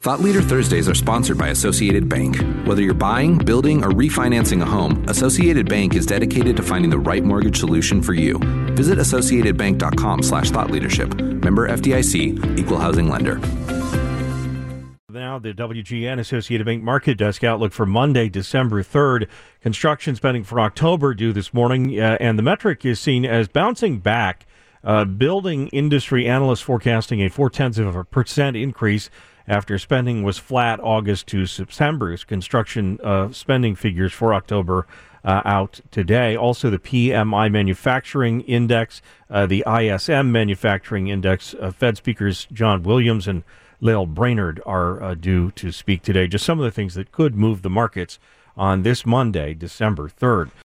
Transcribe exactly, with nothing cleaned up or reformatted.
Thought Leader Thursdays are sponsored by Associated Bank. Whether you're buying, building, or refinancing a home, Associated Bank is dedicated to finding the right mortgage solution for you. Visit associatedbank.com slash thought leadership. Member F D I C, Equal Housing Lender. Now, the W G N Associated Bank Market Desk outlook for Monday, December third. Construction spending for October due this morning, uh, and the metric is seen as bouncing back. Uh, building industry analysts forecasting a four-tenths of a percent increase after spending was flat August to September's construction uh, spending figures for October uh, out today. Also, the P M I Manufacturing Index, uh, the I S M Manufacturing Index. Uh, Fed speakers John Williams and Lael Brainerd are uh, due to speak today. Just some of the things that could move the markets on this Monday, December third.